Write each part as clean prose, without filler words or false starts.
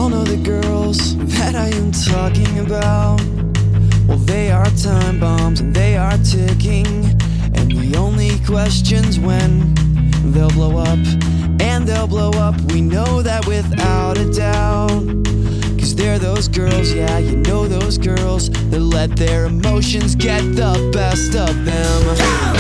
all know the girls that I am talking about. Well, they are time bombs and they are ticking, and the only question's when they'll blow up. And they'll blow up, we know that without a doubt. Cause they're those girls, yeah, you know those girls that let their emotions get the best of them.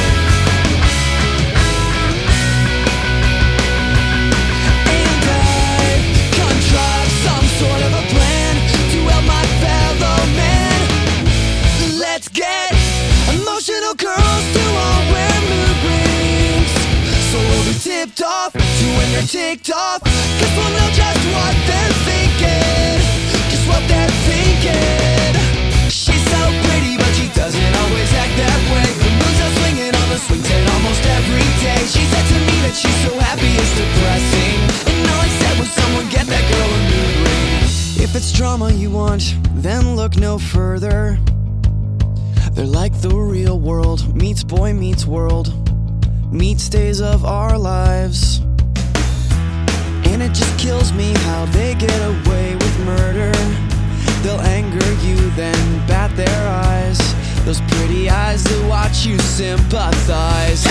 Tipped off to when they're ticked off, cause we'll know just what they're thinking. Just what they're thinking. She's so pretty, but she doesn't always act that way. Her moves are swinging on the swing set almost every day. She said to me that she's so happy it's depressing, and all I said was someone get that girl a mood ring. If it's drama you want, then look no further. They're like the real world meets boy meets world meets days of our lives. And it just kills me how they get away with murder. They'll anger you, then bat their eyes, those pretty eyes that watch you sympathize.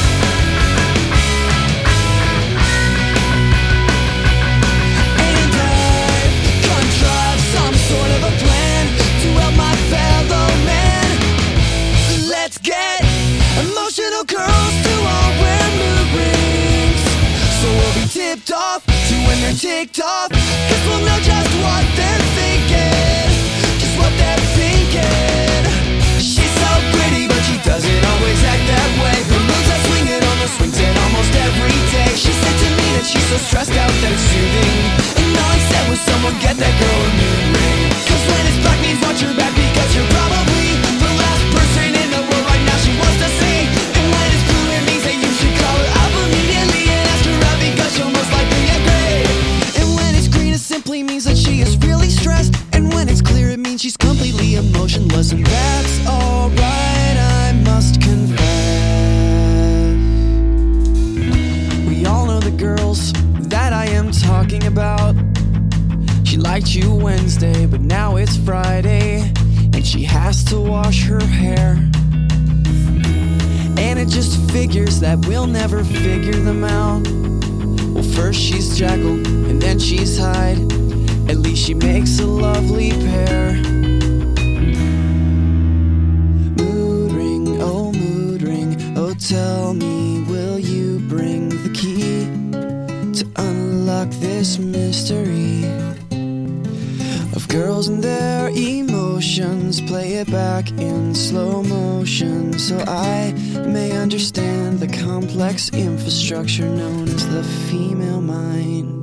And I contrive some sort of a plan to help my fellow man. Let's get emotional girls to all wear mood rings, so we'll be tipped off to when they're ticked off, cause we'll know just what they're thinking. Just what they're thinking. She's so pretty, but she doesn't always act that way. Her moves are swinging on the swing set almost every day. She said to me that she's so stressed out that it's soothing, and all I said was someone get that girl a mood ring. Cause when it's black means watch your back, because you're probably the last person in the world right now she wants to see. And when it's blue it means that you should call her up immediately and ask her out, because she'll most likely agree. And when it's green it simply means that she is really stressed, and when it's clear it means she's completely emotionless. And that's alright, I must confess. We all know the girls that I am talking about. She liked you Wednesday, but now it's Friday, and she has to wash her hair. And it just figures that we'll never figure them out. Well, first she's Jekyll, and then she's Hyde. At least she makes a lovely pair. Mood ring, oh tell me, will you bring the key to unlock this mystery of girls and their emotions? Play it back in slow motion so I may understand the complex infrastructure known as the female mind.